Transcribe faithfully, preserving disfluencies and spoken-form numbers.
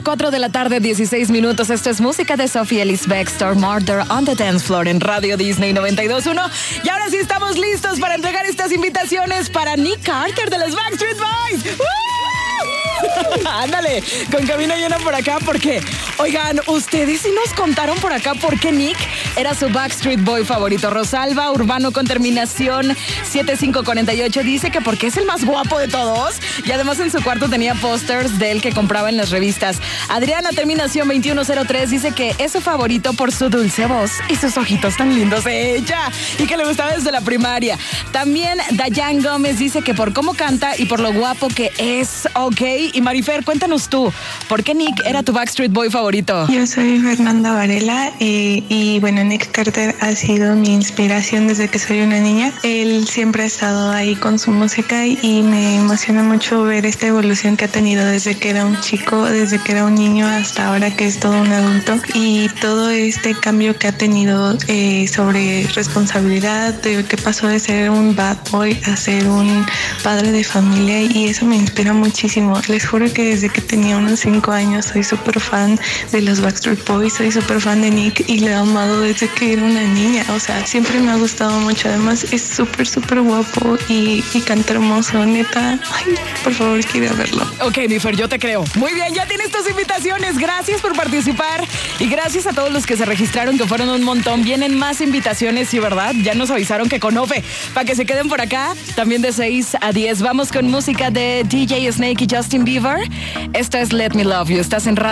cuatro de la tarde, dieciséis minutos. Esto es música de Sophie Ellis Bextor, Murder on the Dance Floor en Radio Disney noventa y dos punto uno. Y ahora sí estamos listos para entregar estas invitaciones para Nick Carter de los Backstreet Boys. ¡Uh! Ándale, con cabina llena por acá porque, oigan, ustedes sí nos contaron por acá por qué Nick era su Backstreet Boy favorito. Rosalba Urbano con terminación setenta y cinco cuarenta y ocho dice que porque es el más guapo de todos y además en su cuarto tenía pósters de él que compraba en las revistas. Adriana terminación veintiuno cero tres dice que es su favorito por su dulce voz y sus ojitos tan lindos de ella y que le gustaba desde la primaria. También Dayan Gómez dice que por cómo canta y por lo guapo que es. Ok, y Marifer, cuéntanos tú, ¿por qué Nick era tu Backstreet Boy favorito? Yo soy Fernanda Varela eh, y bueno, Nick Carter ha sido mi inspiración desde que soy una niña. Él siempre ha estado ahí con su música y me emociona mucho ver esta evolución que ha tenido desde que era un chico, desde que era un niño hasta ahora que es todo un adulto, y todo este cambio que ha tenido eh, sobre responsabilidad, de que pasó de ser un bad boy a ser un padre de familia, y eso me inspira muchísimo. Les juro que desde que tenía unos cinco años soy súper fan de los Backstreet Boys, soy súper fan de Nick y lo he amado desde que era una niña. O sea, siempre me ha gustado mucho. Además es súper, súper guapo y, y canta hermoso, neta. Ay, por favor, quiero verlo. Ok, Nifer, yo te creo. Muy bien, ya tienes tus invitaciones. Gracias por participar y gracias a todos los que se registraron, que fueron un montón. Vienen más invitaciones, sí, ¿verdad? Ya nos avisaron que con Ofe, para que se queden por acá, también de seis a diez. Vamos con música de D J Snake y Justin Bieber. Esto es Let Me Love You. Estás en Radio